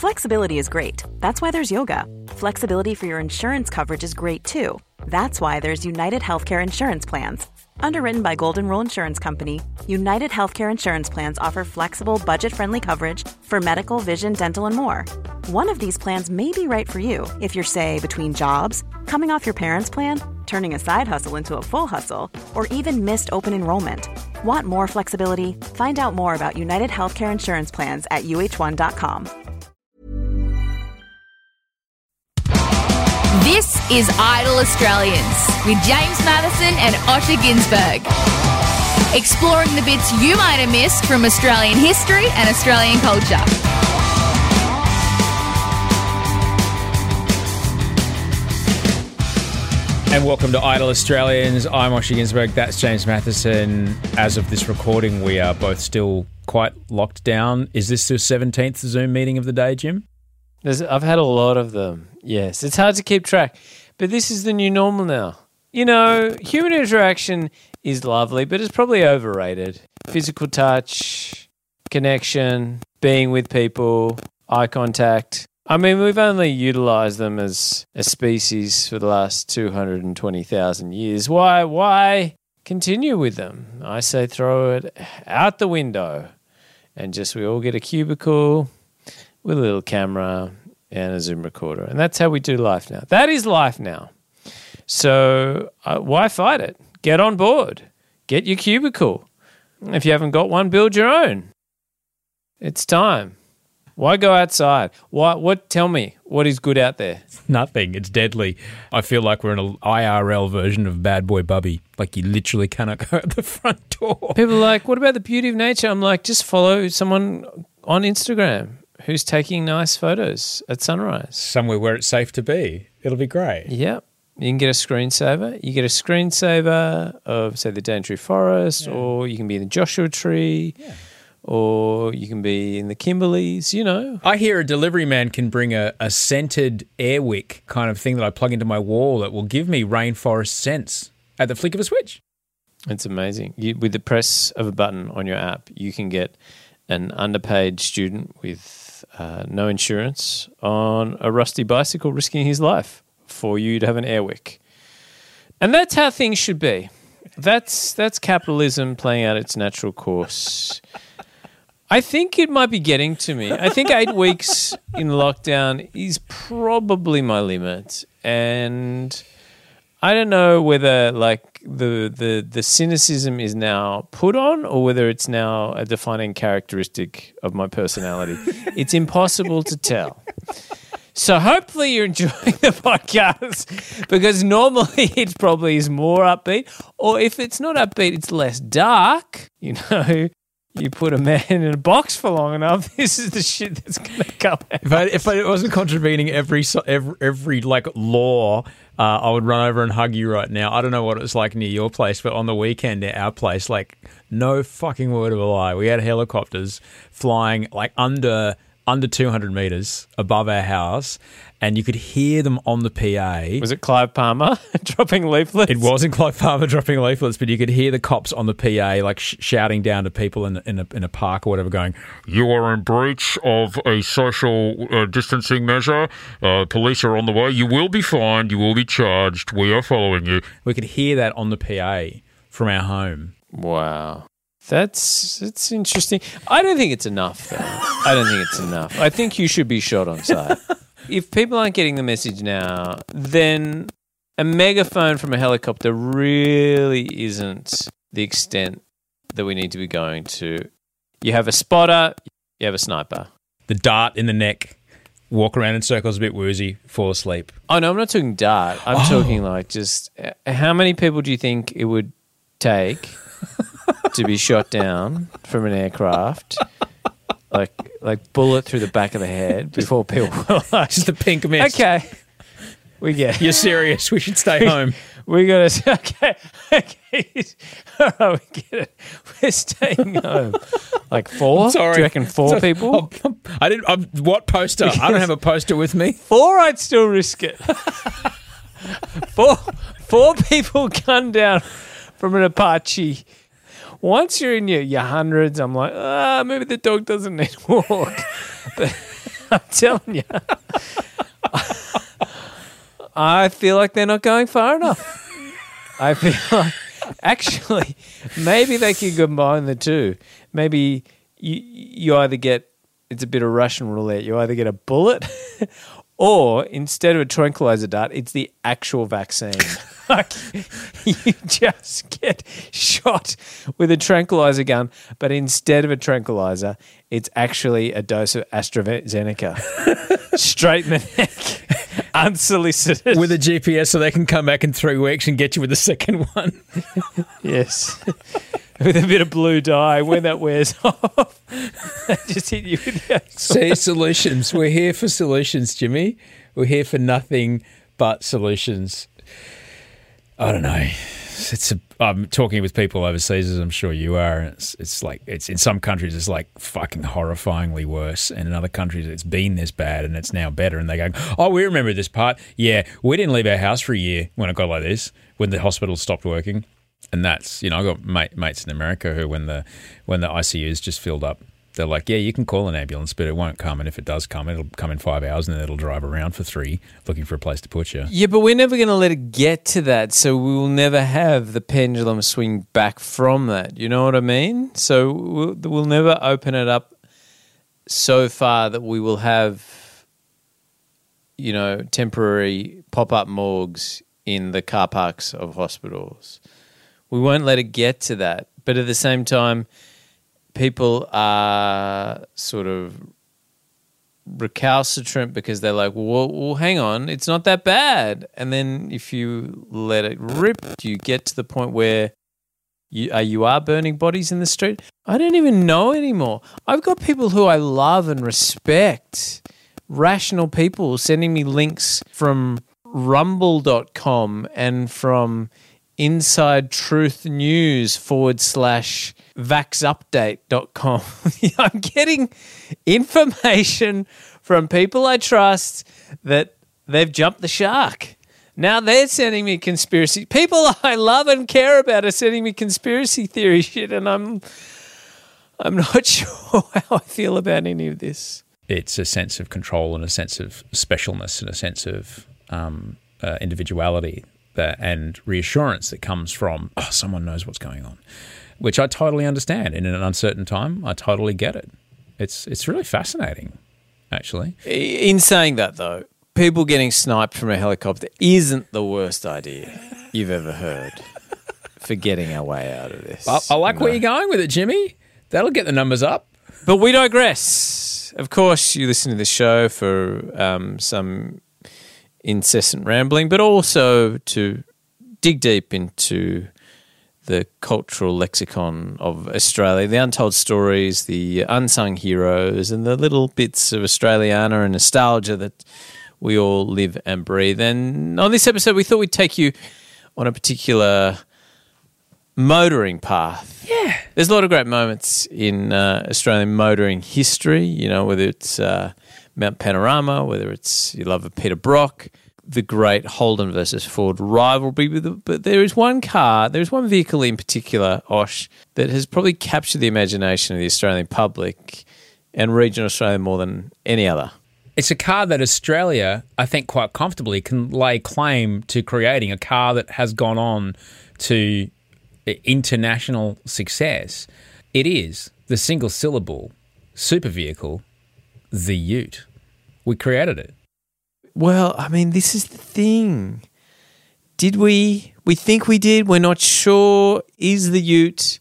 Flexibility is great. That's why there's yoga. Flexibility for your insurance coverage is great too. That's why there's United Healthcare Insurance Plans. Underwritten by Golden Rule Insurance Company, United Healthcare Insurance Plans offer flexible, budget-friendly coverage for medical, vision, dental, and more. One of these plans may be right for you if you're, say, between jobs, coming off your parents' plan, turning a side hustle into a full hustle, or even missed open enrollment. Want more flexibility? Find out more about United Healthcare Insurance Plans at uh1.com. This is Idle Australians with James Matheson and Osher Ginsberg. Exploring the bits you might have missed from Australian history and Australian culture. And welcome to Idle Australians. I'm Osher Ginsberg. That's James Matheson. As of this recording, we are both still quite locked down. Is this the 17th Zoom meeting of the day, Jim? I've had a lot of them, yes. It's hard to keep track, but this is the new normal now. You know, human interaction is lovely, but it's probably overrated. Physical touch, connection, being with people, eye contact. I mean, we've only utilised them as a species for the last 220,000 years. Why continue with them? I say throw it out the window and just we all get a cubicle with a little camera and a Zoom recorder. And that's how we do life now. That is life now. So why fight it? Get on board. Get your cubicle. If you haven't got one, build your own. It's time. Why go outside? Tell me, what is good out there? Nothing. It's deadly. I feel like we're in an IRL version of Bad Boy Bubby. Like you literally cannot go out the front door. People are like, what about the beauty of nature? I'm like, just follow someone on Instagram who's taking nice photos at sunrise. Somewhere where it's safe to be. It'll be great. Yep. You can get a screensaver. You get a screensaver of, say, the Daintree Forest, or you can be in the Joshua Tree, or you can be in the Kimberleys, you know. I hear a delivery man can bring a scented air wick kind of thing that I plug into my wall that will give me rainforest scents at the flick of a switch. It's amazing. With the press of a button on your app, you can get an underpaid student with no insurance on a rusty bicycle risking his life for you to have an airwick. And that's how things should be. That's capitalism playing out its natural course. I think it might be getting to me. I think 8 weeks in lockdown is probably my limit. And I don't know whether like the cynicism is now put on or whether it's now a defining characteristic of my personality. It's impossible to tell. So hopefully you're enjoying the podcast because normally it probably is more upbeat, or if it's not upbeat, it's less dark. You know, you put a man in a box for long enough, this is the shit that's going to come out. If I wasn't contravening every like law, I would run over and hug you right now. I don't know what it's like near your place, but on the weekend at our place, like no fucking word of a lie, we had helicopters flying like under 200 metres above our house, and you could hear them on the PA. Was it Clive Palmer dropping leaflets? It wasn't Clive Palmer dropping leaflets, but you could hear the cops on the PA like shouting down to people in a park or whatever, going, "You are in breach of a social distancing measure. Police are on the way. You will be fined. You will be charged. We are following you." We could hear that on the PA from our home. Wow. That's interesting. I don't think it's enough, though. I don't think it's enough. I think you should be shot on sight. If people aren't getting the message now, then a megaphone from a helicopter really isn't the extent that we need to be going to. You have a spotter, you have a sniper. The dart in the neck, walk around in circles a bit woozy, fall asleep. Oh, no, I'm not talking dart. I'm talking like just how many people do you think it would take to be shot down from an aircraft, like bullet through the back of the head before people were like, just a pink mist. Okay, we get it. You're serious. We should stay home. We got to, okay. All right, we get it. We're staying home. Like 4? Sorry. Do you reckon 4 people? What poster? I don't have a poster with me. 4, I'd still risk it. 4 people gunned down from an Apache. Once you're in your hundreds, I'm like, maybe the dog doesn't need to walk. I'm telling you. I feel like they're not going far enough. I feel like, actually, maybe they could combine the two. Maybe you either get, it's a bit of Russian roulette, you either get a bullet or instead of a tranquilizer dart, it's the actual vaccine. Like, you just get shot with a tranquilizer gun, but instead of a tranquilizer, it's actually a dose of AstraZeneca. Straight in the neck, unsolicited. With a GPS so they can come back in 3 weeks and get you with the second one. Yes. With a bit of blue dye, when that wears off, they just hit you with the actual. See, solutions. We're here for solutions, Jimmy. We're here for nothing but solutions. I don't know. I'm talking with people overseas, as I'm sure you are. And it's like, it's in some countries it's like fucking horrifyingly worse, and in other countries it's been this bad and it's now better. And they go, "Oh, we remember this part. Yeah, we didn't leave our house for a year when it got like this, when the hospital stopped working." And that's, I got mates in America who, when the ICUs just filled up, they're like, "Yeah, you can call an ambulance, but it won't come. And if it does come, it'll come in 5 hours, and then it'll drive around for 3 looking for a place to put you." Yeah, but we're never going to let it get to that, so we will never have the pendulum swing back from that. You know what I mean? So we'll never open it up so far that we will have, temporary pop-up morgues in the car parks of hospitals. We won't let it get to that. But at the same time, people are sort of recalcitrant because they're like, well, hang on, it's not that bad. And then if you let it rip, you get to the point where you are burning bodies in the street. I don't even know anymore. I've got people who I love and respect, rational people, sending me links from rumble.com and from Inside Truth News /vaxupdate.com. I'm getting information from people I trust that they've jumped the shark. Now they're sending me conspiracy. People I love and care about are sending me conspiracy theory shit, and I'm not sure how I feel about any of this. It's a sense of control and a sense of specialness and a sense of individuality and reassurance that comes from, someone knows what's going on, which I totally understand. In an uncertain time, I totally get it. It's really fascinating, actually. In saying that, though, people getting sniped from a helicopter isn't the worst idea you've ever heard for getting our way out of this. I like where you're going with it, Jimmy. That'll get the numbers up. But we digress. Of course, you listen to the show for some incessant rambling, but also to dig deep into the cultural lexicon of Australia, the untold stories, the unsung heroes, and the little bits of Australiana and nostalgia that we all live and breathe. And on this episode, we thought we'd take you on a particular motoring path. Yeah. There's a lot of great moments in Australian motoring history, whether it's Mount Panorama, whether it's your love of Peter Brock, the great Holden versus Ford rivalry. But there is one vehicle in particular, Osh, that has probably captured the imagination of the Australian public and regional Australia more than any other. It's a car that Australia, I think quite comfortably, can lay claim to creating, a car that has gone on to international success. It is the single-syllable super vehicle, the Ute. We created it. Well, I mean, this is the thing. Did we? We think we did. We're not sure. Is the Ute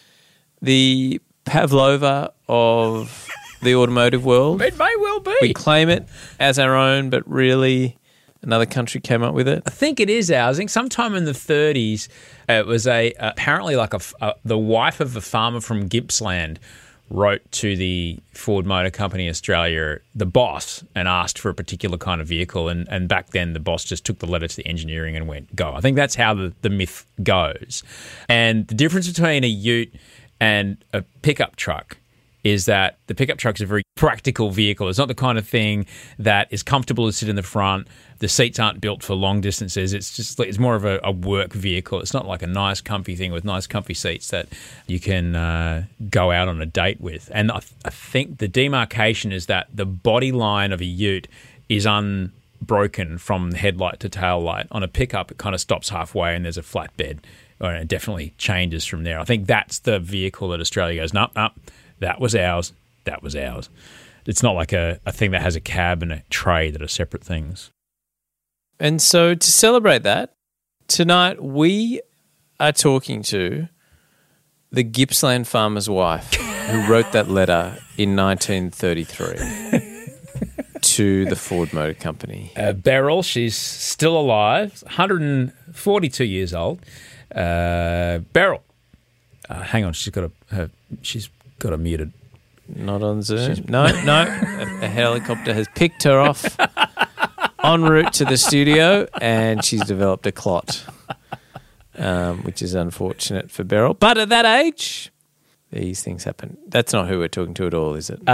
the Pavlova of the automotive world? It may well be. We claim it as our own, but really another country came up with it. I think it is ours. I think sometime in the 30s, it was apparently like the wife of a farmer from Gippsland wrote to the Ford Motor Company Australia, the boss, and asked for a particular kind of vehicle. And back then, the boss just took the letter to the engineering and went, go. I think that's how the myth goes. And the difference between a Ute and a pickup truck is that the pickup truck's a very practical vehicle. It's not the kind of thing that is comfortable to sit in the front. The seats aren't built for long distances. It's more of a work vehicle. It's not like a nice, comfy thing with nice, comfy seats that you can go out on a date with. And I think the demarcation is that the body line of a ute is unbroken from headlight to tail light. On a pickup, it kind of stops halfway and there's a flat bed. And it definitely changes from there. I think that's the vehicle that Australia goes, nope, that was ours. That was ours. It's not like a thing that has a cab and a tray that are separate things. And so to celebrate that, tonight we are talking to the Gippsland farmer's wife who wrote that letter in 1933 to the Ford Motor Company. Beryl, she's still alive, 142 years old. Beryl, hang on, she's got a muted. Not on Zoom. No. A helicopter has picked her off en route to the studio, and she's developed a clot, which is unfortunate for Beryl. But at that age, these things happen. That's not who we're talking to at all, is it?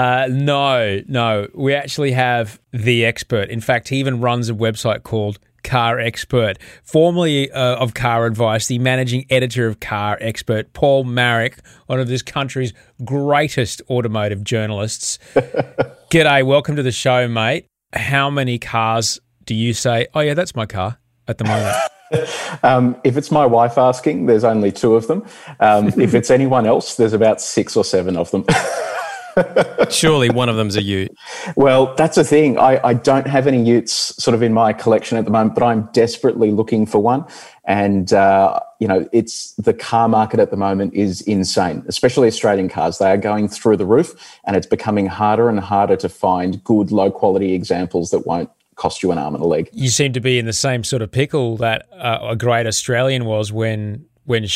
No. We actually have the expert. In fact, he even runs a website called Car Expert, formerly of Car Advice, the managing editor of Car Expert, Paul Marrick, one of this country's greatest automotive journalists. G'day, welcome to the show, mate. How many cars do you say, oh, yeah, that's my car at the moment? If it's my wife asking, there's only 2 of them. If it's anyone else, there's about 6 or 7 of them. Surely one of them's a ute. Well, that's the thing. I don't have any utes sort of in my collection at the moment, but I'm desperately looking for one. And, it's the car market at the moment is insane, especially Australian cars. They are going through the roof, and it's becoming harder and harder to find good, low-quality examples that won't cost you an arm and a leg. You seem to be in the same sort of pickle that a great Australian was when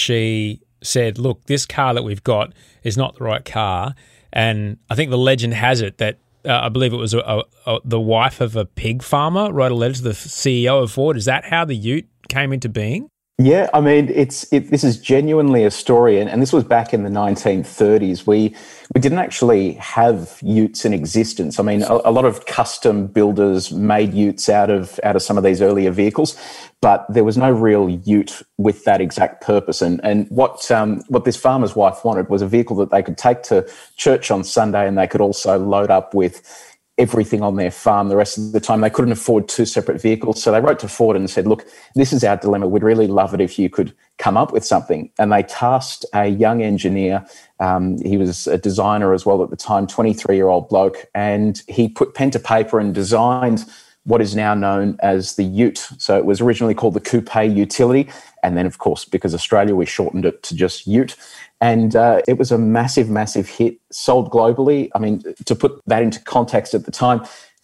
she said, look, this car that we've got is not the right car. And I think the legend has it that I believe it was the wife of a pig farmer wrote a letter to the CEO of Ford. Is that how the ute came into being? Yeah, I mean, this is genuinely a story, and this was back in the 1930s. We didn't actually have utes in existence. I mean, a lot of custom builders made utes out of some of these earlier vehicles, but there was no real ute with that exact purpose. And what this farmer's wife wanted was a vehicle that they could take to church on Sunday, and they could also load up with everything on their farm the rest of the time. They couldn't afford 2 separate vehicles. So they wrote to Ford and said, look, this is our dilemma. We'd really love it if you could come up with something. And they tasked a young engineer. He was a designer as well at the time, 23-year-old bloke. And he put pen to paper and designed what is now known as the ute. So it was originally called the Coupe Utility. And then, of course, because Australia, we shortened it to just ute. And it was a massive, massive hit, sold globally. I mean, to put that into context at the time,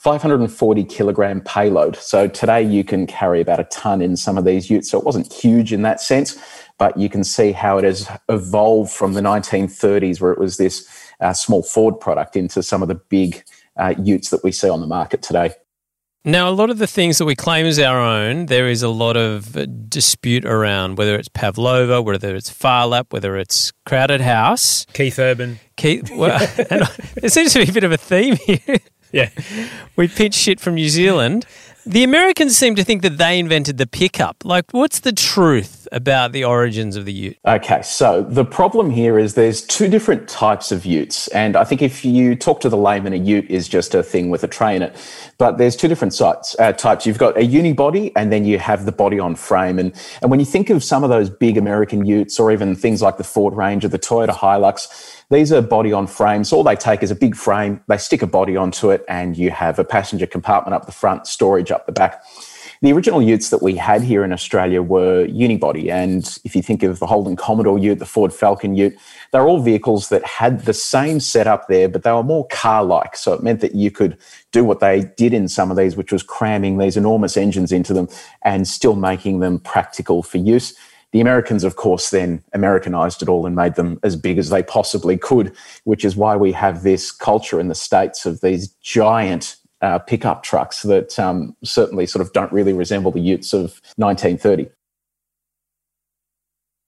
540 kilogram payload. So today you can carry about a ton in some of these utes. So it wasn't huge in that sense, but you can see how it has evolved from the 1930s, where it was this small Ford product, into some of the big utes that we see on the market today. Now, a lot of the things that we claim as our own, there is a lot of dispute around, whether it's Pavlova, whether it's Phar Lap, whether it's Crowded House. Keith Urban. Well, there seems to be a bit of a theme here. Yeah. We pinch shit from New Zealand. The Americans seem to think that they invented the pickup. Like, what's the truth about the origins of the ute? Okay, so the problem here is there's 2 different types of utes. And I think if you talk to the layman, a ute is just a thing with a tray in it. But there's 2 different types. You've got a unibody, and then you have the body on frame. And when you think of some of those big American utes, or even things like the Ford Ranger, the Toyota Hilux, these are body on frames. All they take is a big frame, they stick a body onto it, and you have a passenger compartment up the front, storage up the back. The original utes that we had here in Australia were unibody. And if you think of the Holden Commodore ute, the Ford Falcon ute, they're all vehicles that had the same setup there, but they were more car-like. So it meant that you could do what they did in some of these, which was cramming these enormous engines into them and still making them practical for use. The Americans, of course, then Americanized it all and made them as big as they possibly could, which is why we have this culture in the States of these giant pickup trucks that certainly sort of don't really resemble the utes of 1930.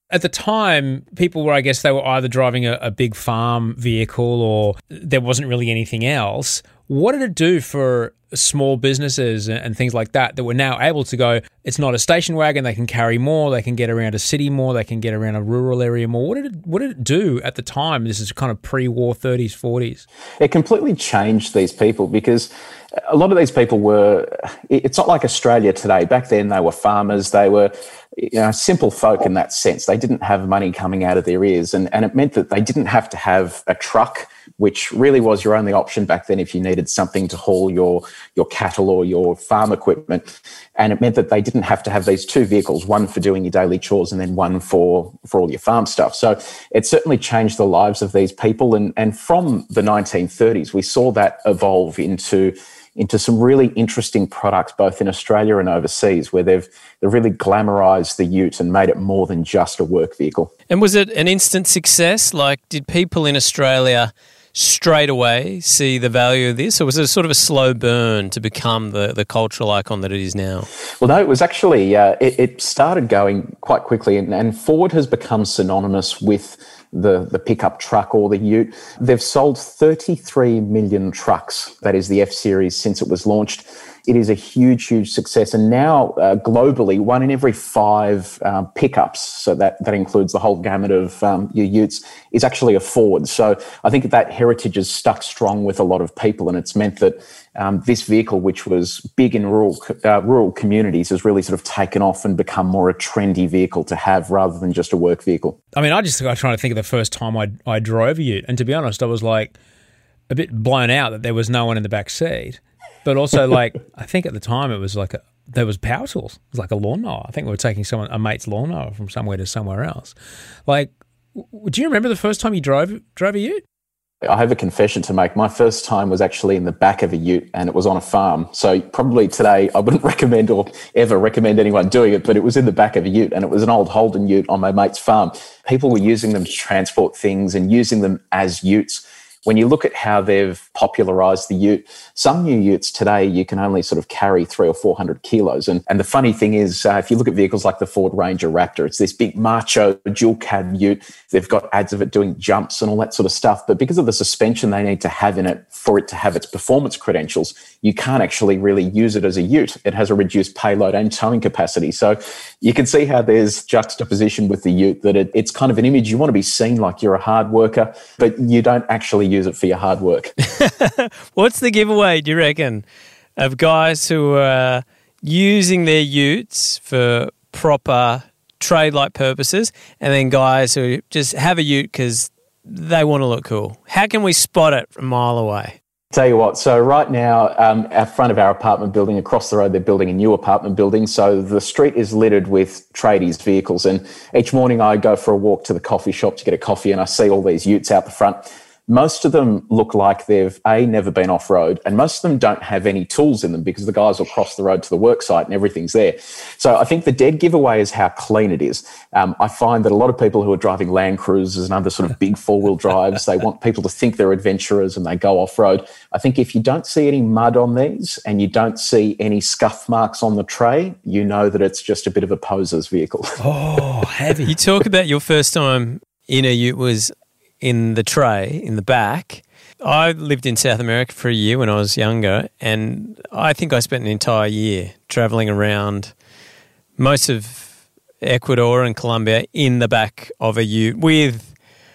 At the time, people were, I guess, they were either driving a big farm vehicle or there wasn't really anything else. What did it do for small businesses and things like that were now able to go, it's not a station wagon, they can carry more, they can get around a city more, they can get around a rural area more? What did it do at the time? This is kind of pre-war 30s, 40s. It completely changed these people because a lot of these people it's not like Australia today. Back then they were farmers, they were simple folk in that sense. They didn't have money coming out of their ears, and it meant that they didn't have to have a truck, which really was your only option back then if you needed something to haul your cattle or your farm equipment. And it meant that they didn't have to have these two vehicles, one for doing your daily chores and then one for all your farm stuff. So it certainly changed the lives of these people. And from the 1930s, we saw that evolve into some really interesting products, both in Australia and overseas, where they've really glamorized the ute and made it more than just a work vehicle. And was it an instant success? Like, did people in Australia straight away see the value of this, or was it sort of a slow burn to become the cultural icon that it is now? Well, no, it was actually, it started going quite quickly, and Ford has become synonymous with the pickup truck or the ute. They've sold 33 million trucks, that is the F-Series, since it was launched. It is a huge, huge success. And now globally, 1 in every 5 pickups, so that includes the whole gamut of your utes, is actually a Ford. So I think that heritage has stuck strong with a lot of people, and it's meant that this vehicle, which was big in rural communities, has really sort of taken off and become more a trendy vehicle to have rather than just a work vehicle. I mean, I trying to think of the first time I drove a ute, and to be honest, I was like a bit blown out that there was no one in the back seat. But also, like, I think at the time it was like there was power tools. It was like a lawnmower. I think we were taking a mate's lawnmower from somewhere to somewhere else. Like, do you remember the first time you drove a ute? I have a confession to make. My first time was actually in the back of a ute, and it was on a farm. So probably today I wouldn't recommend or ever recommend anyone doing it, but it was in the back of a ute, and it was an old Holden ute on my mate's farm. People were using them to transport things and using them as utes. When you look at how they've popularised the ute, some new utes today, you can only sort of carry 300 or 400 kilos. And the funny thing is, if you look at vehicles like the Ford Ranger Raptor, it's this big macho dual cab ute. They've got ads of it doing jumps and all that sort of stuff. But because of the suspension they need to have in it for it to have its performance credentials, you can't actually really use it as a ute. It has a reduced payload and towing capacity. So you can see how there's juxtaposition with the ute, that it's kind of an image. You want to be seen like you're a hard worker, but you don't actually use it for your hard work. What's the giveaway, do you reckon, of guys who are using their utes for proper trade-like purposes, and then guys who just have a ute because they want to look cool? How can we spot it from a mile away? Tell you what, so right now, at front of our apartment building, across the road, they're building a new apartment building. So the street is littered with tradies' vehicles. And each morning I go for a walk to the coffee shop to get a coffee, and I see all these utes out the front. Most of them look like they've, never been off-road, and most of them don't have any tools in them because the guys will cross the road to the work site and everything's there. So I think the dead giveaway is how clean it is. I find that a lot of people who are driving Land Cruisers and other sort of big four-wheel drives, they want people to think they're adventurers and they go off-road. I think if you don't see any mud on these and you don't see any scuff marks on the tray, you know that it's just a bit of a poser's vehicle. Oh, heavy. You talk about your first time in a ute was in the tray, in the back. I lived in South America for a year when I was younger, and I think I spent an entire year travelling around most of Ecuador and Colombia in the back of a ute with,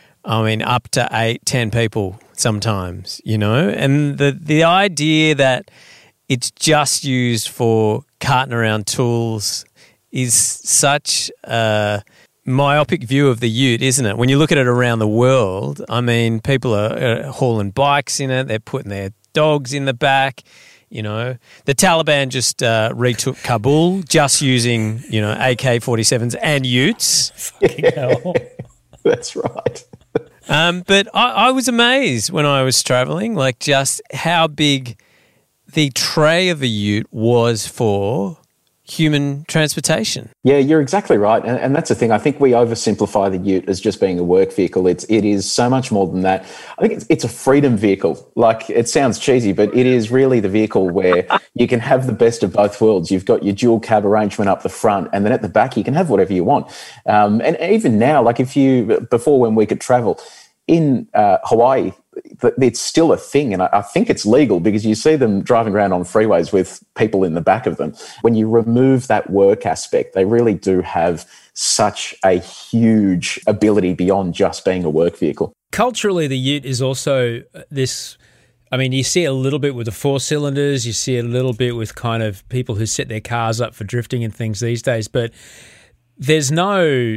up to 8-10 people sometimes, and the idea that it's just used for carting around tools is such a myopic view of the ute, isn't it? When you look at it around the world, people are hauling bikes in it, they're putting their dogs in the back, The Taliban just retook Kabul just using, AK-47s and utes. Fucking hell. That's right. But I was amazed when I was travelling, like just how big the tray of a ute was for human transportation. Yeah, you're exactly right. And that's the thing. I think we oversimplify the ute as just being a work vehicle. It is so much more than that. I think it's a freedom vehicle. Like, it sounds cheesy, but it is really the vehicle where you can have the best of both worlds. You've got your dual cab arrangement up the front, and then at the back you can have whatever you want. And even now, like before when we could travel, in Hawaii, it's still a thing, and I think it's legal because you see them driving around on freeways with people in the back of them. When you remove that work aspect, they really do have such a huge ability beyond just being a work vehicle. Culturally, the ute is also this... I mean, you see it a little bit with the 4-cylinders, you see it a little bit with kind of people who set their cars up for drifting and things these days, but there's no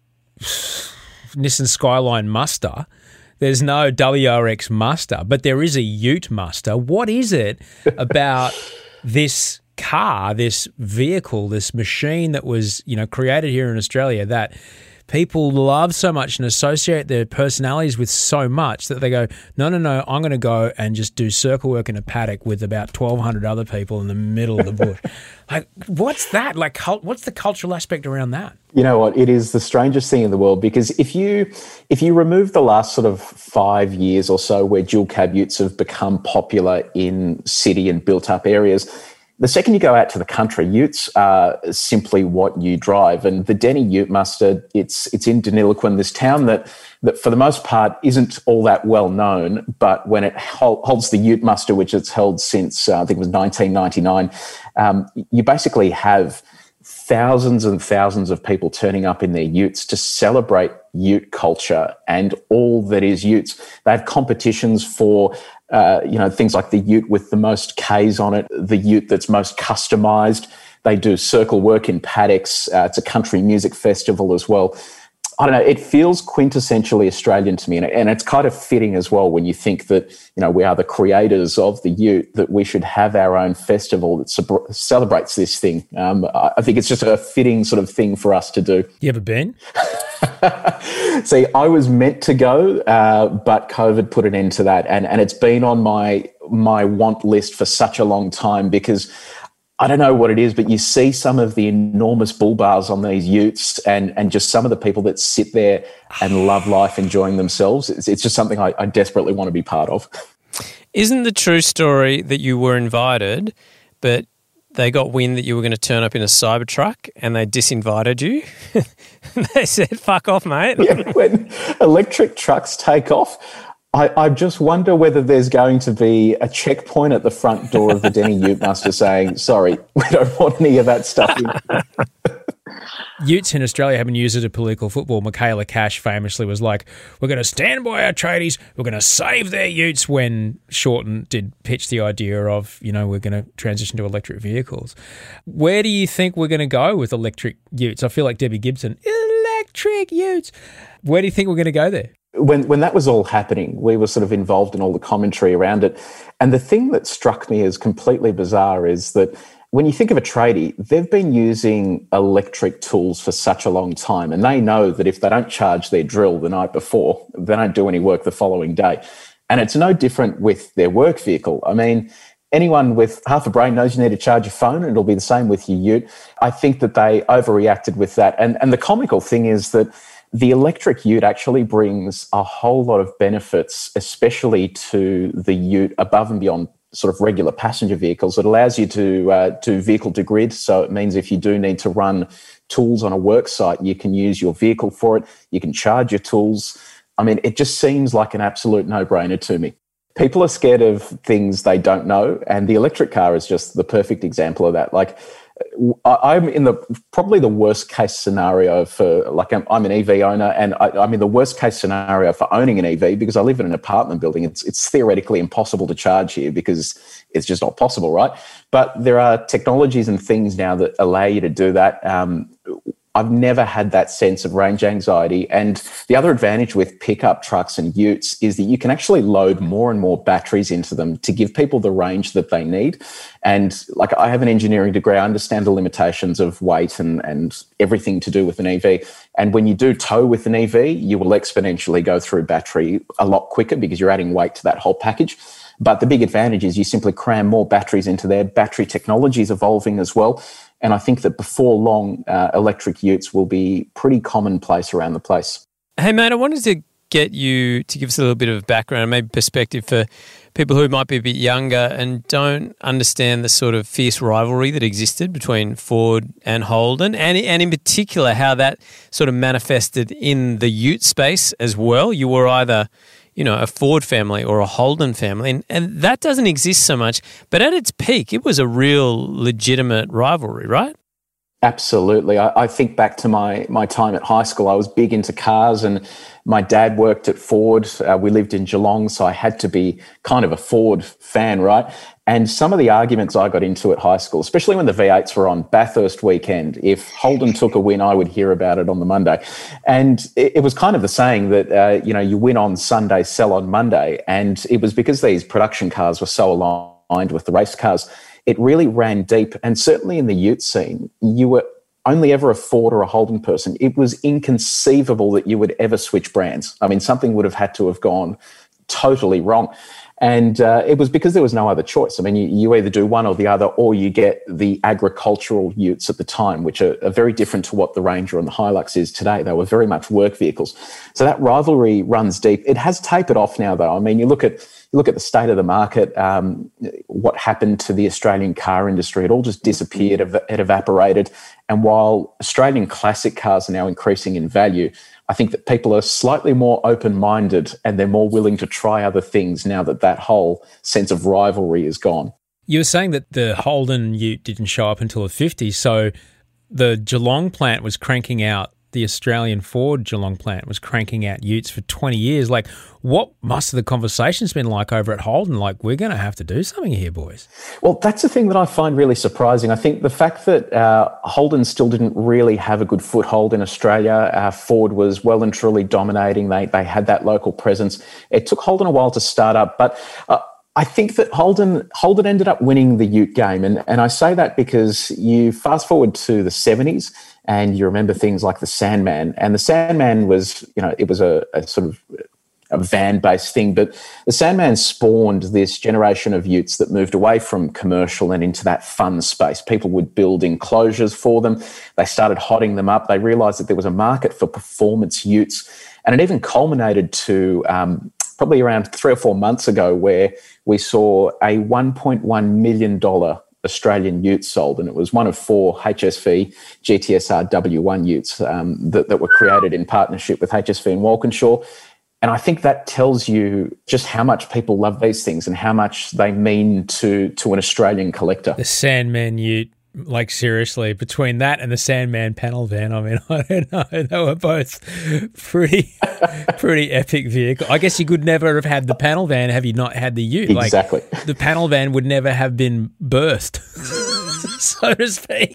Nissan Skyline Muster. There's no WRX Muster, but there is a ute Muster. What is it about this car, this vehicle, this machine that was, created here in Australia that people love so much and associate their personalities with so much that they go, no, I'm going to go and just do circle work in a paddock with about 1,200 other people in the middle of the bush. Like, what's that? Like, what's the cultural aspect around that? You know what? It is the strangest thing in the world, because if you remove the last sort of 5 years or so where dual cab utes have become popular in city and built up areas, the second you go out to the country, utes are simply what you drive. And the Denny Ute Muster, it's in Deniliquin, this town that for the most part isn't all that well known, but when it holds the Ute Muster, which it's held since, I think it was 1999, you basically have thousands and thousands of people turning up in their utes to celebrate ute culture and all that is utes. They have competitions for things like the ute with the most Ks on it, the ute that's most customised. They do circle work in paddocks. It's a country music festival as well. I don't know, it feels quintessentially Australian to me, and it's kind of fitting as well when you think that, we are the creators of the ute, that we should have our own festival that celebrates this thing. I think it's just a fitting sort of thing for us to do. You ever been? See, I was meant to go, but COVID put an end to that, and it's been on my want list for such a long time, because I don't know what it is, but you see some of the enormous bull bars on these utes and just some of the people that sit there and love life, enjoying themselves. It's just something I desperately want to be part of. Isn't the true story that you were invited, but they got wind that you were going to turn up in a Cybertruck and they disinvited you? They said, fuck off, mate. Yeah, when electric trucks take off, I just wonder whether there's going to be a checkpoint at the front door of the Denny Ute Muster saying, sorry, we don't want any of that stuff in. Utes in Australia have been used as a political football. Michaela Cash famously was like, we're going to stand by our tradies, we're going to save their utes, when Shorten did pitch the idea of, we're going to transition to electric vehicles. Where do you think we're going to go with electric utes? I feel like Debbie Gibson, electric utes. Where do you think we're going to go there? When that was all happening, we were sort of involved in all the commentary around it. And the thing that struck me as completely bizarre is that when you think of a tradie, they've been using electric tools for such a long time, and they know that if they don't charge their drill the night before, they don't do any work the following day. And it's no different with their work vehicle. I mean, anyone with half a brain knows you need to charge your phone, and it'll be the same with your ute. I think that they overreacted with that. And the comical thing is that the electric ute actually brings a whole lot of benefits, especially to the ute above and beyond sort of regular passenger vehicles. It allows you to do vehicle to grid. So it means if you do need to run tools on a work site, you can use your vehicle for it. You can charge your tools. I mean, it just seems like an absolute no-brainer to me. People are scared of things they don't know, and the electric car is just the perfect example of that. Like, I'm in probably the worst case scenario for, like, I'm an EV owner, and I'm in the worst case scenario for owning an EV because I live in an apartment building. It's theoretically impossible to charge here because it's just not possible, right? But there are technologies and things now that allow you to do that. I've never had that sense of range anxiety. And the other advantage with pickup trucks and utes is that you can actually load more and more batteries into them to give people the range that they need. And like, I have an engineering degree, I understand the limitations of weight and everything to do with an EV. And when you do tow with an EV, you will exponentially go through battery a lot quicker because you're adding weight to that whole package. But the big advantage is you simply cram more batteries into there. Battery technology is evolving as well. And I think that before long, electric utes will be pretty commonplace around the place. Hey, mate, I wanted to get you to give us a little bit of background and maybe perspective for people who might be a bit younger and don't understand the sort of fierce rivalry that existed between Ford and Holden, and in particular how that sort of manifested in the ute space as well. You were either, you know, a Ford family or a Holden family, and that doesn't exist so much. But at its peak, it was a real legitimate rivalry, right? Absolutely. I think back to my time at high school. I was big into cars, and my dad worked at Ford. We lived in Geelong, so I had to be kind of a Ford fan, right? And some of the arguments I got into at high school, especially when the V8s were on Bathurst weekend, if Holden took a win, I would hear about it on the Monday. And it was kind of the saying that, you win on Sunday, sell on Monday. And it was because these production cars were so aligned with the race cars. It really ran deep. And certainly in the ute scene, you were only ever a Ford or a Holden person. It was inconceivable that you would ever switch brands. I mean, something would have had to have gone totally wrong. And it was because there was no other choice. I mean, you either do one or the other, or you get the agricultural utes at the time, which are very different to what the Ranger and the Hilux is today. They were very much work vehicles. So that rivalry runs deep. It has tapered off now, though. I mean, you look at the state of the market, what happened to the Australian car industry. It all just disappeared, it evaporated. And while Australian classic cars are now increasing in value, I think that people are slightly more open-minded and they're more willing to try other things now that that whole sense of rivalry is gone. You were saying that the Holden ute didn't show up until the 50s, so the Geelong plant was cranking out, the Australian Ford Geelong plant was cranking out utes for 20 years. Like, what must have the conversations been like over at Holden? Like, we're going to have to do something here, boys. Well, that's the thing that I find really surprising. I think the fact that Holden still didn't really have a good foothold in Australia. Ford was well and truly dominating. They had that local presence. It took Holden a while to start up, but I think that Holden ended up winning the ute game. And I say that because you fast forward to the 70s and you remember things like the Sandman. And the Sandman was, it was a sort of a van-based thing, but the Sandman spawned this generation of utes that moved away from commercial and into that fun space. People would build enclosures for them. They started hotting them up. They realised that there was a market for performance utes. And it even culminated to probably around 3 or 4 months ago where we saw a $1.1 million Australian ute sold, and it was one of 4 HSV GTSR W1 utes that were created in partnership with HSV and Walkinshaw. And I think that tells you just how much people love these things and how much they mean to an Australian collector. The Sandman ute, like seriously, between that and the Sandman panel van, I mean, I don't know, they were both pretty epic vehicle. I guess you could never have had the panel van have you not had the ute. Exactly. Like, the panel van would never have been birthed, so to speak,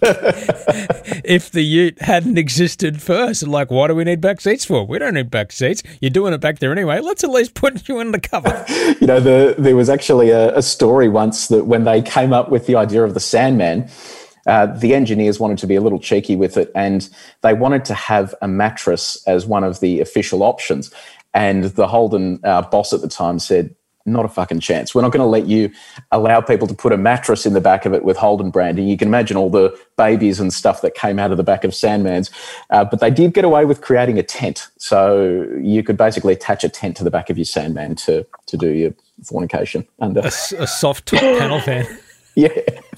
if the ute hadn't existed first. And like, what do we need back seats for? We don't need back seats. You're doing it back there anyway. Let's at least put you in the cover. There was actually a story once that when they came up with the idea of the Sandman, the engineers wanted to be a little cheeky with it, and they wanted to have a mattress as one of the official options. And the Holden boss at the time said, not a fucking chance. We're not going to let you allow people to put a mattress in the back of it with Holden branding. You can imagine all the babies and stuff that came out of the back of Sandmans. But they did get away with creating a tent. So you could basically attach a tent to the back of your Sandman to do your fornication under. A soft top panel fan. Yeah.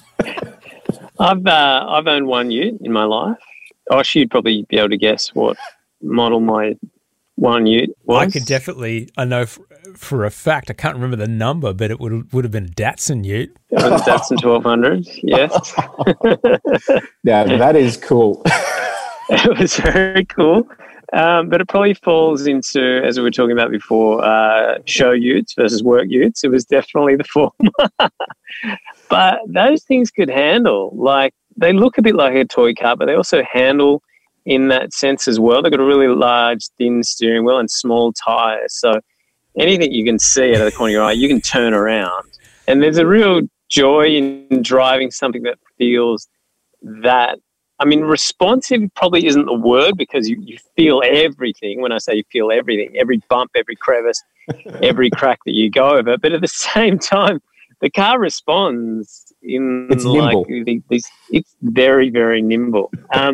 I've owned one ute in my life. You'd probably be able to guess what model my one ute was. I could definitely, I know for a fact, I can't remember the number, but it would have been a Datsun ute. It was a Datsun 1200, yes. Yeah, that is cool. It was very cool. But it probably falls into, as we were talking about before, show utes versus work utes. It was definitely the former. But those things could handle. Like, they look a bit like a toy car, but they also handle in that sense as well. They've got a really large, thin steering wheel and small tyres. So anything you can see out of the corner of your eye, you can turn around. And there's a real joy in driving something that feels that, I mean, responsive probably isn't the word, because you feel everything. When I say you feel everything, every bump, every crevice, every crack that you go over. But at the same time, the car responds in It's nimble. It's very, very nimble.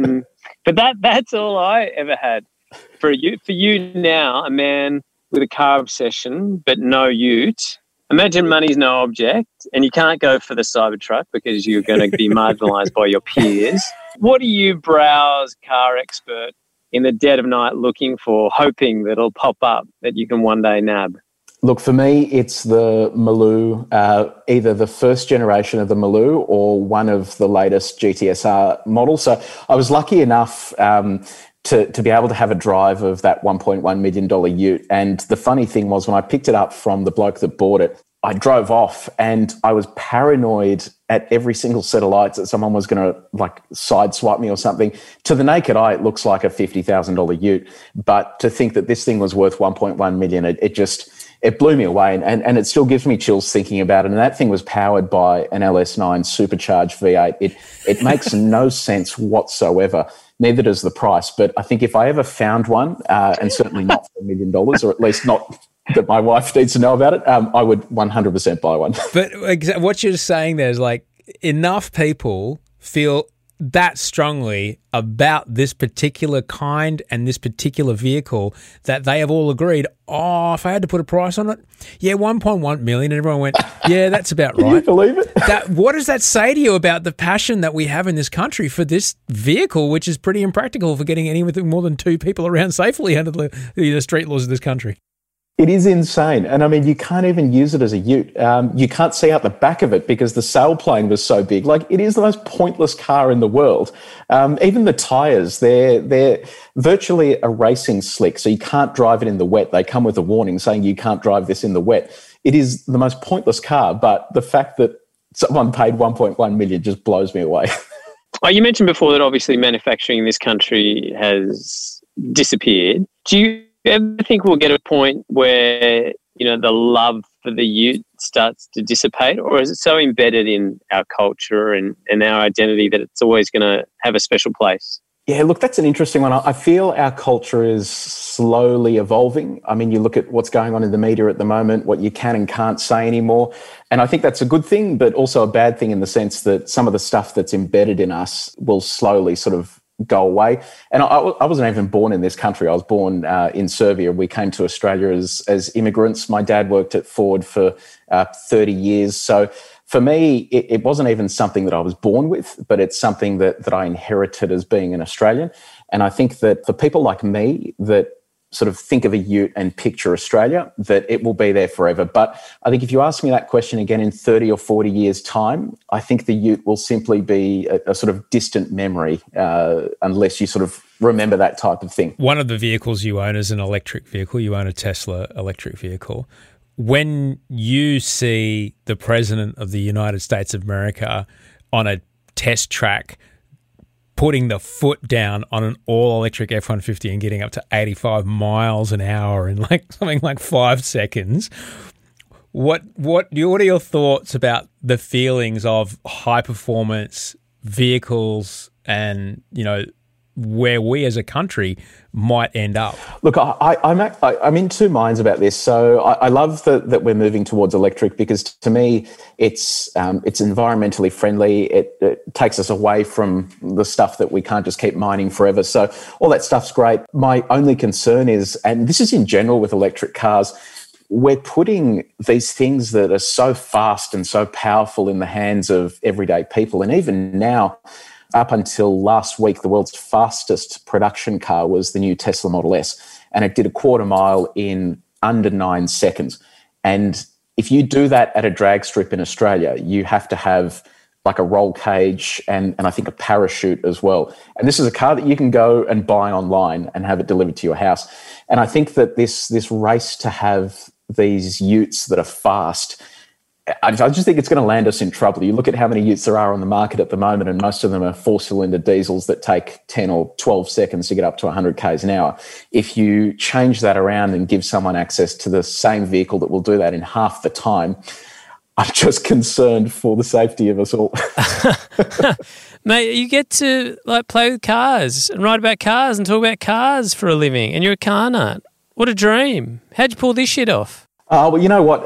But that's all I ever had. For you now, a man with a car obsession but no ute. Imagine money's no object and you can't go for the Cybertruck because you're going to be marginalised by your peers. What do you browse car expert in the dead of night looking for, hoping that it'll pop up that you can one day nab? Look, for me, it's the Maloo, either the first generation of the Maloo or one of the latest GTSR models. So I was lucky enough to be able to have a drive of that $1.1 million ute. And the funny thing was, when I picked it up from the bloke that bought it, I drove off and I was paranoid at every single set of lights that someone was going to like sideswipe me or something. To the naked eye, it looks like a $50,000 ute. But to think that this thing was worth $1.1 million, it blew me away. And it still gives me chills thinking about it. And that thing was powered by an LS9 supercharged V8. It makes no sense whatsoever. Neither does the price. But I think if I ever found one, and certainly not for $1 million, or at least not that my wife needs to know about it, I would 100% buy one. But what you're saying there is like enough people feel that strongly about this particular kind and this particular vehicle that they have all agreed, oh, if I had to put a price on it, yeah, 1.1 million. And everyone went, yeah, that's about right. Can you believe it? What does that say to you about the passion that we have in this country for this vehicle, which is pretty impractical for getting anything more than two people around safely under the street laws of this country? It is insane. And I mean, you can't even use it as a ute. You can't see out the back of it because the sailplane was so big. Like, it is the most pointless car in the world. Even the tyres, they're virtually a racing slick. So you can't drive it in the wet. They come with a warning saying you can't drive this in the wet. It is the most pointless car. But the fact that someone paid 1.1 million just blows me away. Well, you mentioned before that obviously manufacturing in this country has disappeared. Do you ever think we'll get a point where, you know, the love for the ute starts to dissipate, or is it so embedded in our culture and our identity that it's always going to have a special place? Yeah, look, that's an interesting one. I feel our culture is slowly evolving. I mean, you look at what's going on in the media at the moment, what you can and can't say anymore. And I think that's a good thing, but also a bad thing in the sense that some of the stuff that's embedded in us will slowly sort of go away. And I wasn't even born in this country. I was born in Serbia. We came to Australia as immigrants. My dad worked at Ford for 30 years. So for me, it wasn't even something that I was born with, but it's something that I inherited as being an Australian. And I think that for people like me that sort of think of a ute and picture Australia, that it will be there forever. But I think if you ask me that question again in 30 or 40 years' time, I think the ute will simply be a sort of distant memory unless you sort of remember that type of thing. One of the vehicles you own is an electric vehicle. You own a Tesla electric vehicle. When you see the President of the United States of America on a test track putting the foot down on an all-electric F-150 and getting up to 85 miles an hour in like something like 5 seconds, what are your thoughts about the feelings of high-performance vehicles and, you know, where we as a country might end up? Look, I'm in two minds about this. So I love that we're moving towards electric because to me it's environmentally friendly. It takes us away from the stuff that we can't just keep mining forever. So all that stuff's great. My only concern is, and this is in general with electric cars, we're putting these things that are so fast and so powerful in the hands of everyday people. And even now, up until last week, the world's fastest production car was the new Tesla Model S, and it did a quarter mile in under 9 seconds. And if you do that at a drag strip in Australia, you have to have like a roll cage and I think a parachute as well. And this is a car that you can go and buy online and have it delivered to your house. And I think that this race to have these utes that are fast, I just think it's going to land us in trouble. You look at how many utes there are on the market at the moment, and most of them are 4-cylinder diesels that take 10 or 12 seconds to get up to 100 k's an hour. If you change that around and give someone access to the same vehicle that will do that in half the time, I'm just concerned for the safety of us all. Mate, you get to like play with cars and write about cars and talk about cars for a living, and you're a car nut. What a dream. How'd you pull this shit off? Well, you know what?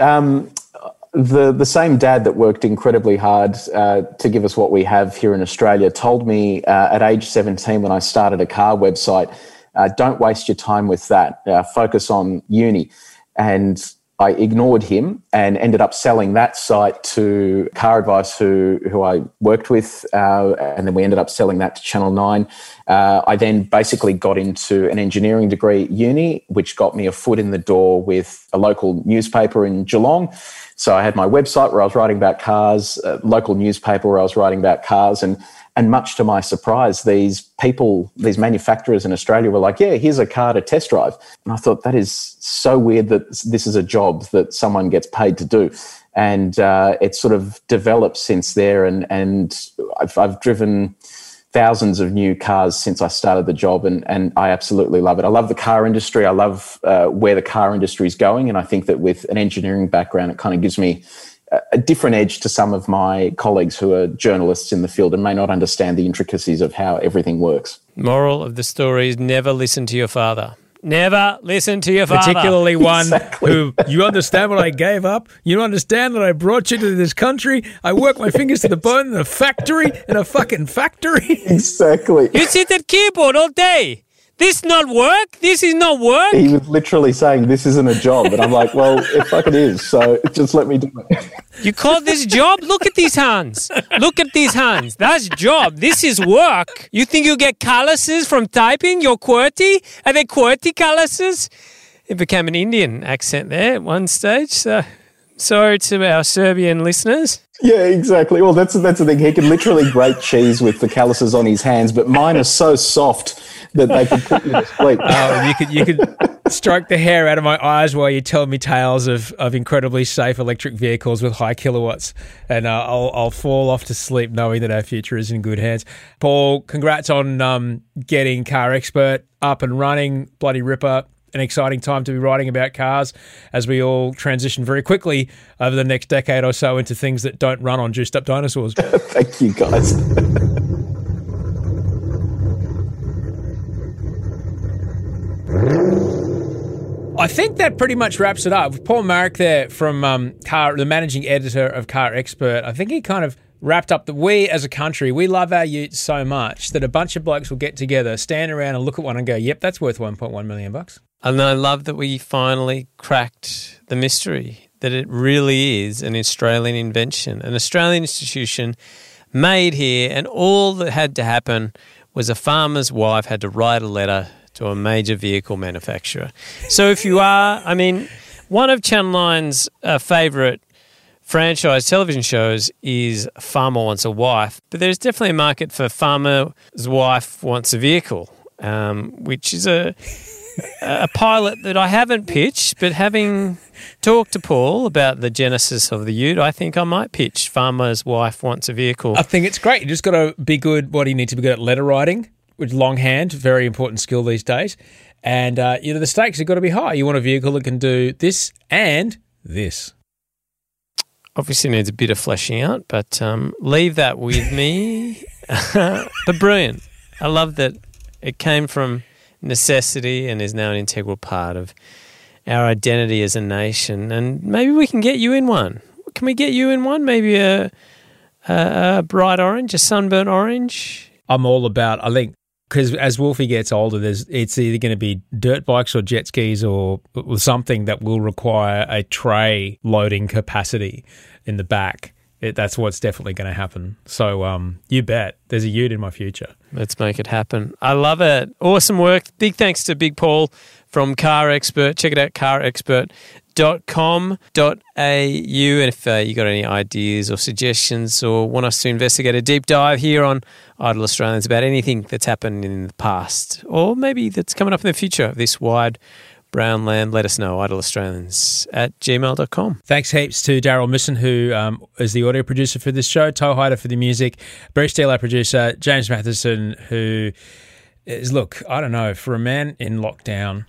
The same dad that worked incredibly hard to give us what we have here in Australia told me at age 17 when I started a car website, don't waste your time with that. Focus on uni. And I ignored him and ended up selling that site to Car Advice, who I worked with, and then we ended up selling that to Channel 9. I then basically got into an engineering degree at uni, which got me a foot in the door with a local newspaper in Geelong. So I had my website where I was writing about cars, a local newspaper where I was writing about cars, and much to my surprise, these manufacturers in Australia were like, yeah, here's a car to test drive. And I thought, that is so weird that this is a job that someone gets paid to do. And it's sort of developed since there. And I've driven thousands of new cars since I started the job, and I absolutely love it. I love the car industry. I love where the car industry is going. And I think that with an engineering background, it kind of gives me a different edge to some of my colleagues who are journalists in the field and may not understand the intricacies of how everything works. Moral of the story is never listen to your father. Never listen to your father. Particularly one who, you understand what I gave up? You understand that I brought you to this country? I worked my fingers to the bone in a fucking factory. Exactly. You sit at keyboard all day. This not work? This is not work? He was literally saying, this isn't a job. And I'm like, well, it fucking is. So just let me do it. You call this job? Look at these hands. Look at these hands. That's job. This is work. You think you get calluses from typing? You're QWERTY? Are they QWERTY calluses? It became an Indian accent there at one stage. So sorry to our Serbian listeners. Yeah, exactly. Well, that's the thing. He can literally grate cheese with the calluses on his hands, but mine are so soft that they could put you to sleep. Oh, you could stroke the hair out of my eyes while you tell me tales of incredibly safe electric vehicles with high kilowatts, and I'll fall off to sleep knowing that our future is in good hands. Paul, congrats on getting Car Expert up and running. Bloody ripper. An exciting time to be writing about cars as we all transition very quickly over the next decade or so into things that don't run on juiced up dinosaurs. Thank you, guys. I think that pretty much wraps it up. With Paul Marrick there from the managing editor of Car Expert, I think he kind of wrapped up that we as a country, we love our utes so much that a bunch of blokes will get together, stand around and look at one and go, yep, that's worth $1.1 million. And I love that we finally cracked the mystery, that it really is an Australian invention, an Australian institution made here, and all that had to happen was a farmer's wife had to write a letter to a major vehicle manufacturer. So if you are, one of Channel 9's favourite franchise television shows is Farmer Wants a Wife, but there's definitely a market for Farmer's Wife Wants a Vehicle, which is a pilot that I haven't pitched, but having talked to Paul about the genesis of the ute, I think I might pitch Farmer's Wife Wants a Vehicle. I think it's great. You just got to be good. What do you need to be good at? Letter writing, with longhand, very important skill these days. And the stakes have got to be high. You want a vehicle that can do this and this. Obviously needs a bit of fleshing out, but leave that with me. But brilliant. I love that it came from necessity and is now an integral part of our identity as a nation. And maybe we can get you in one. Can we get you in one? Maybe a bright orange, a sunburnt orange? I'm all about, I think, because as Wolfie gets older, it's either going to be dirt bikes or jet skis or something that will require a tray loading capacity in the back. That's what's definitely going to happen. So you bet. There's a ute in my future. Let's make it happen. I love it. Awesome work. Big thanks to Big Paul from Car Expert. Check it out, carexpert.com.au. And if you got any ideas or suggestions or want us to investigate a deep dive here on Idle Australians about anything that's happened in the past or maybe that's coming up in the future of this wide brown land, let us know, idleaustralians@gmail.com. Thanks heaps to Daryl Misson, who is the audio producer for this show, Toe Hider for the music, Bruce Steele, our producer, James Matheson, who is, look, I don't know, for a man in lockdown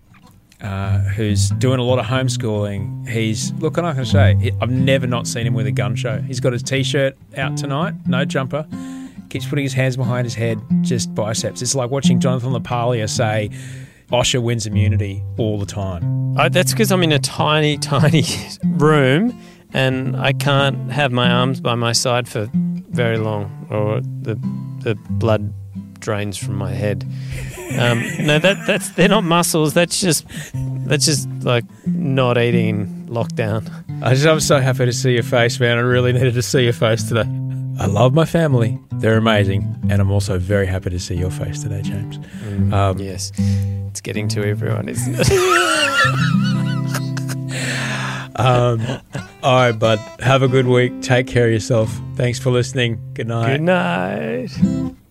who's doing a lot of homeschooling, I'm not going to say, I've never not seen him with a gun show. He's got his T-shirt out tonight, no jumper, keeps putting his hands behind his head, just biceps. It's like watching Jonathan LaPaglia say, Osher wins immunity all the time. That's because I'm in a tiny, tiny room and I can't have my arms by my side for very long, or the blood drains from my head. No, they're not muscles. That's just like not eating in lockdown. I'm so happy to see your face, man. I really needed to see your face today. I love my family. They're amazing. And I'm also very happy to see your face today, James. Yes. It's getting to everyone, isn't it? All right, bud. Have a good week. Take care of yourself. Thanks for listening. Good night. Good night.